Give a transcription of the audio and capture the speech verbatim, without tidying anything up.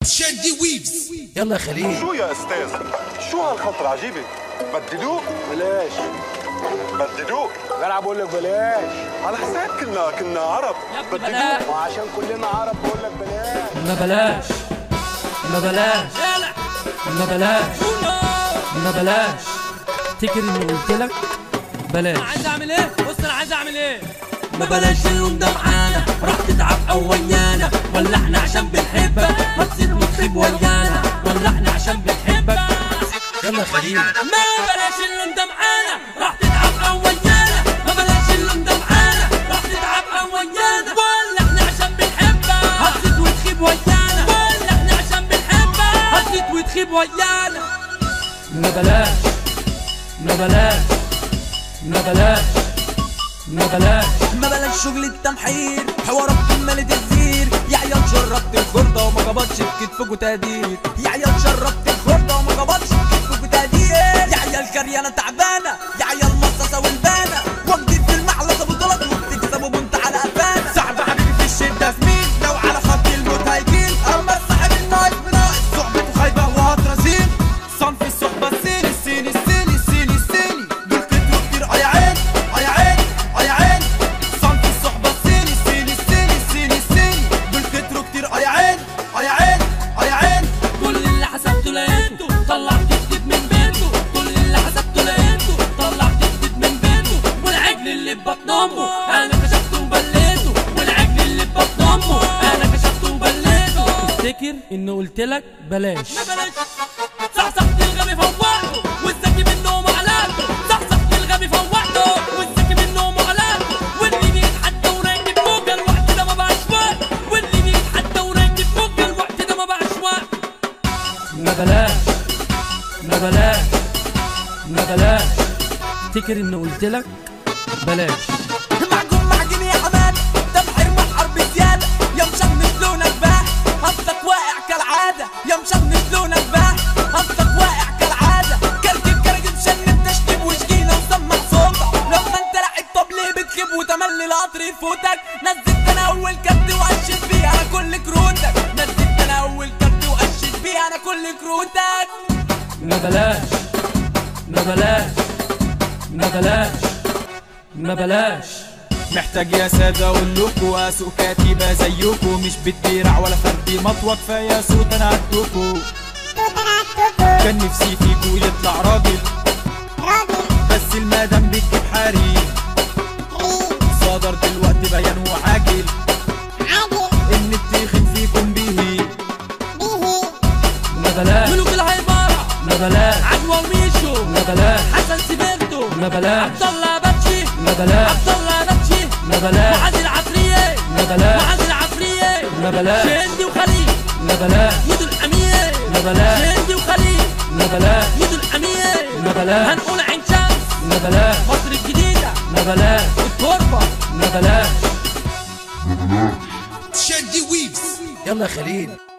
شادي ويفز. يلا يا خليل. شو يا استاذ؟ شو هالخطر عجيبة؟ بدلوه؟ بلاش. بدلوه؟ لا انا بقول لك بلاش. على حساب كنا كنا عرب. بدلوه. وعشان كلنا عرب بقول لك بلاش. ما بلاش ما بلاش ما بلاش ما بلاش. تفتكر اني قلت لك بلاش؟ انا عايز اعمل ايه؟ بص انا عايز اعمل ايه؟ ما بلاش اللون ده معانا، راح تتعب او ويانا، ولا احنا عشان بنحبك ما تصير مطرب ويانا، ولا احنا عشان بنحبك. يلا يا خليل. ما بلاش اللون ده معانا، راح تتعب او ويانا، ما بلاش اللون ده معانا، راح تتعب او ويانا، ولا احنا عشان بنحبك هتزيد وتخيب ويانا، ولا احنا عشان بنحبك هتزيد وتخيب ويانا. ما بلاش ما بلاش ما بلاش ما بلاش ما بلاش شغل التمحير، حوارات كمالة الزير، يا عيال شربت الخردة وما جبطش بكتفكوا تقدير، يا عيال شربت الخردة وما جبطش بكتفكوا تقدير، يا عيال كريانة تعبانة، يا عيال مصاصة والبانة، واخدين في المعلقة بطولات وبتكسبوا بنت على قفانا. صعب حبيبي في الشدة زميل، لو على خط الموت هيجيل، اما صاحب النايف بناقص صحبته خايبة وهترزين، صنف الصحبة الصيني الصيني الصيني الصيني الصيني، دول كتروا كتير اه يا عين اه يا عين اه يا عين، صنف الصحبة الصيني الصيني الصيني الصيني الصيني، دول كتروا كتير اه يا عين اه يا عين اه يا عين. كل اللي حسبته لقيته طلعت جديد من بيته، كل اللي حسبته لقيته طلعت جديد من بيته، والعجل اللي ببطن امه انا كشفته وبليته، والعجل اللي ببطن امه انا كشفته وبليته. تفتكر اني قلت لك بلاش؟ ما بلاش. صحصحت الغبي فوقته والذكي منهم علاقته، صحصحت الغبي فوقته والذكي منهم علاقته، واللي بيتحدى وراكب فوق الوقت ده ما بقاش وقت، واللي بيتحدى وراكب فوق الوقت ده ما بقاش وقت. ما بلاش ما بلاش ما بلاش. تفتكر اني قلت لك بلاش؟ معجون معجن يا حماد، تبحر محر بزيادة، يا مشمس لونك باح قصدك واقع كالعادة، يا مشمس لونك باح قصدك واقع كالعادة، كركب كركب شنب تشتم وشكينا وسمع صوتك، لما انت لعب طب ليه بتخيب وتملي القطر يفوتك، نزلت انا اول كبد وقشت بيه انا كل كروتك، نزلت انا اول كبد وقشت بيه انا كل كروتك. ما بلاش ما بلاش ما بلاش ما بلاش. محتاج يا سادة اقول لكم اسوق كاتبة زيكم، مش بتديرع ولا فردي مطوة، كفاية صوت انا عدتكم، كان نفسي فيكوا يطلع راجل بس المدام بتجيب حريم، صدر دلوقتي بيان وعاجل ان التخن فيكم بيهين. ما بلاش ملوك الهيبرة ما بلاش عجوة وميشو ما بلاش حسن سيبرتو ما بلاش عبد الله باتشي ما بلاش عبد الله باتشي ما بلاش معاذ العفرية ما بلاش معاذ العفرية ما بلاش شندي وخليل ما بلاش ميدو الأمير ما بلاش شندي وخليل ما بلاش ميدو الأمير ما بلاش هنقول عين شمس ما بلاش مصر الجديدة ما بلاش التربة ما بلاش. شادي ويفز. يلا يا خليل.